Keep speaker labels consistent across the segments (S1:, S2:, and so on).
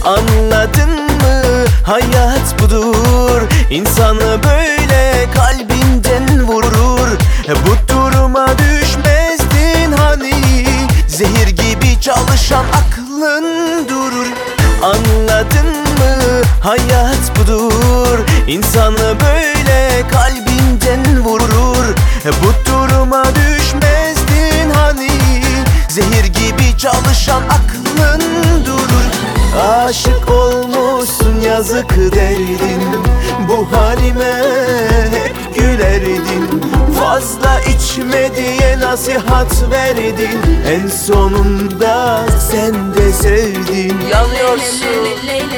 S1: Anladın mı? Hayat budur. İnsanı böyle kalbinden vurur. Bu duruma düşmezdin hani. Zehir gibi çalışan aklın durur. Anladın mı? Hayat budur. İnsanı böyle kalbinden vurur. Bu duruma düşmezdin hani. Zehir gibi çalışan aklın durur. Aşık olmuşsun yazık derdin. Bu halime hep gülerdin. Fazla içme diye nasihat verdin. En sonunda sen de sevdin. Yanıyorsun.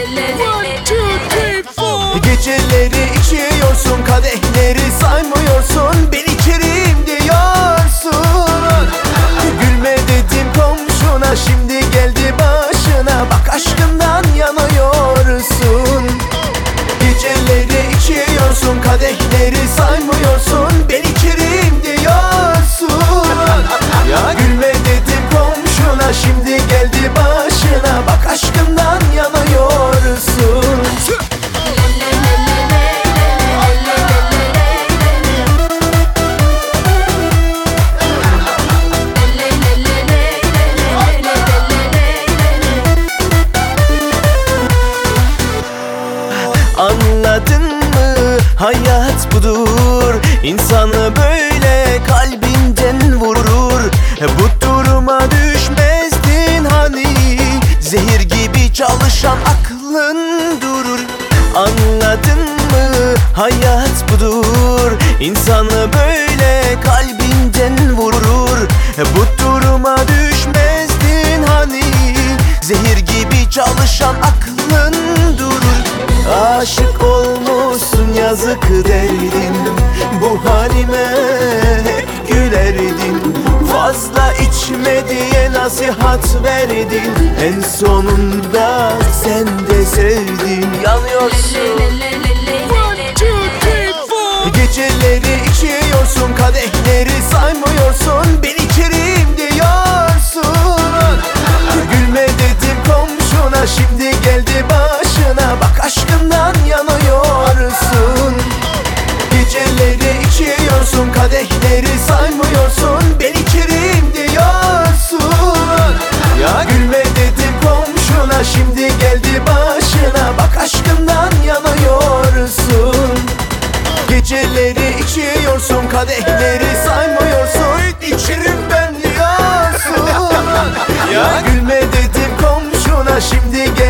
S1: Geceleri içiyorsun, kadehleri saymıyorsun. Ben içerim diyorsun. Gülme dedim komşuna, şimdi geldi başına. Bak aşkından yanıyorsun. Geceleri içiyorsun, kadehleri saymıyorsun. Ben içerim diyorsun. Ya gülme dedim komşuna, şimdi geldi başına. Bak aşkından yanıyorsun. Anladın mı? Hayat budur. İnsanı böyle kalbinden vurur. Bu duruma düşmezdin hani. Zehir gibi çalışan aklın durur. Anladın mı? Hayat budur. İnsanı böyle kalbinden vurur. Bu duruma düşmezdin hani. Zehir gibi çalışan aklın durur. Aşık olmuşsun yazık derdin. Bu halime hep gülerdin. Fazla içme diye nasihat verdin. En sonunda sen de sevdin. Yanıyorsun. Geceleri içiyorsun, kadehleri saymıyorsun. Ben içerim diyorsun. Gülme dedim komşuna, şimdi geldi başına. Bak aşkından yanıyorsun. Geceleri içiyorsun, kadehleri saymıyorsun. Ben içerim diyorsun. Ya gülme dedim komşuna, şimdi geldi başına. Bak aşkından yanıyorsun. Geceleri içiyorsun, kadehleri saymıyorsun. İçerim ben diyorsun. Ya gülme dedim komşuna, şimdi gel